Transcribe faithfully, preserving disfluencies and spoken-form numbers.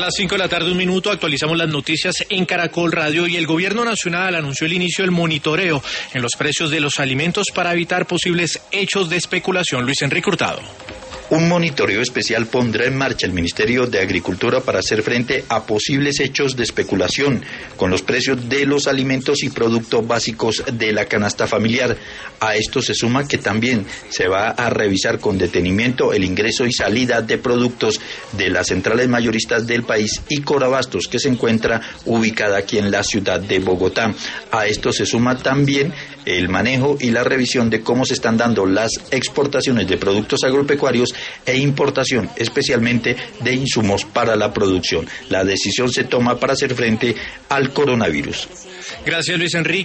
las cinco de la tarde, un minuto, actualizamos las noticias en Caracol Radio y el Gobierno Nacional anunció el inicio del monitoreo en los precios de los alimentos para evitar posibles hechos de especulación. Luis Enrique Hurtado. Un monitoreo especial pondrá en marcha el Ministerio de Agricultura para hacer frente a posibles hechos de especulación con los precios de los alimentos y productos básicos de la canasta familiar. A esto se suma que también se va a revisar con detenimiento el ingreso y salida de productos de las centrales mayoristas del país y Corabastos, que se encuentra ubicada aquí en la ciudad de Bogotá. A esto se suma también el manejo y la revisión de cómo se están dando las exportaciones de productos agropecuarios e importación, especialmente de insumos para la producción. La decisión se toma para hacer frente al coronavirus. Gracias, Luis Enrique.